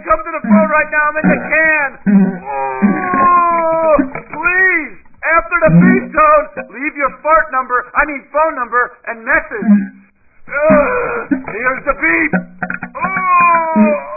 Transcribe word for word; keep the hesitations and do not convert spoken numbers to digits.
come to the phone right now. I'm in the can. Oh, please, after the beep tone, leave your fart number, I mean phone number, and message. Uh, here's the beep. Oh.